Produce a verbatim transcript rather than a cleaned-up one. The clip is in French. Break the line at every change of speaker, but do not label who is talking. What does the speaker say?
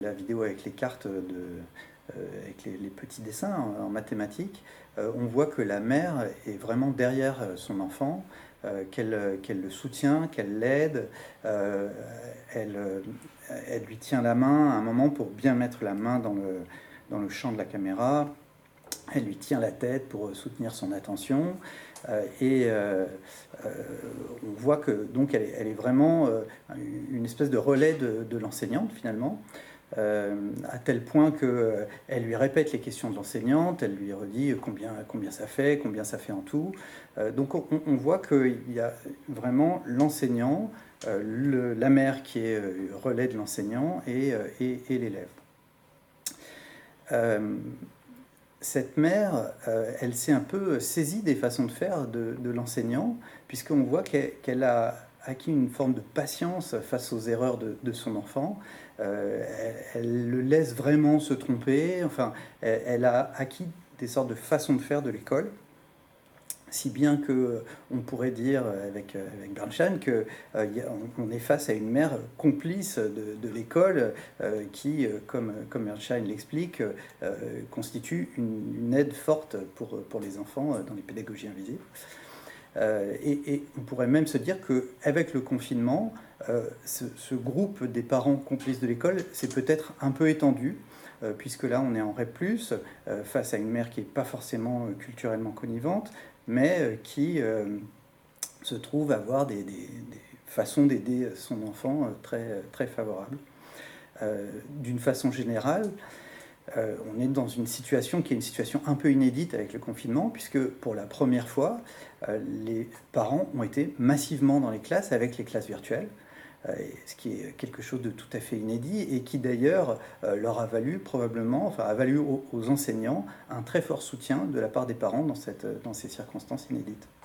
La vidéo avec les cartes, de, euh, avec les, les petits dessins en, en mathématiques, euh, on voit que la mère est vraiment derrière son enfant, euh, qu'elle, qu'elle le soutient, qu'elle l'aide, euh, elle, elle lui tient la main à un moment pour bien mettre la main dans le, dans le champ de la caméra, elle lui tient la tête pour soutenir son attention, euh, et euh, euh, on voit que donc elle est, elle est vraiment euh, une espèce de relais de, de l'enseignante finalement. Euh, à tel point qu'elle euh, lui répète les questions de l'enseignante, elle lui redit combien, combien ça fait, combien ça fait en tout. Euh, donc on, on voit qu'il y a vraiment l'enseignant, euh, le, la mère qui est euh, relais de l'enseignant et, euh, et, et l'élève. Euh, cette mère, euh, elle s'est un peu saisie des façons de faire de, de l'enseignant, puisqu'on voit qu'elle, qu'elle a acquis une forme de patience face aux erreurs de, de son enfant. Euh, elle, elle le laisse vraiment se tromper. Enfin, elle, elle a acquis des sortes de façons de faire de l'école, si bien que on pourrait dire avec, avec Bernstein qu'on euh, est face à une mère complice de, de l'école euh, qui, comme, comme Bernstein l'explique, euh, constitue une, une aide forte pour, pour les enfants dans les pédagogies invisibles. Euh, et, et on pourrait même se dire qu'avec le confinement, euh, ce, ce groupe des parents complices de l'école s'est peut-être un peu étendu, euh, puisque là on est en REP plus, euh, face à une mère qui n'est pas forcément euh, culturellement connivante, mais euh, qui euh, se trouve avoir des, des, des façons d'aider son enfant euh, très, très favorables. Euh, d'une façon générale, Euh, on est dans une situation qui est une situation un peu inédite avec le confinement, puisque pour la première fois, euh, les parents ont été massivement dans les classes avec les classes virtuelles, euh, ce qui est quelque chose de tout à fait inédit et qui d'ailleurs euh, leur a valu probablement, enfin a valu aux, aux enseignants un très fort soutien de la part des parents dans, cette, dans ces circonstances inédites.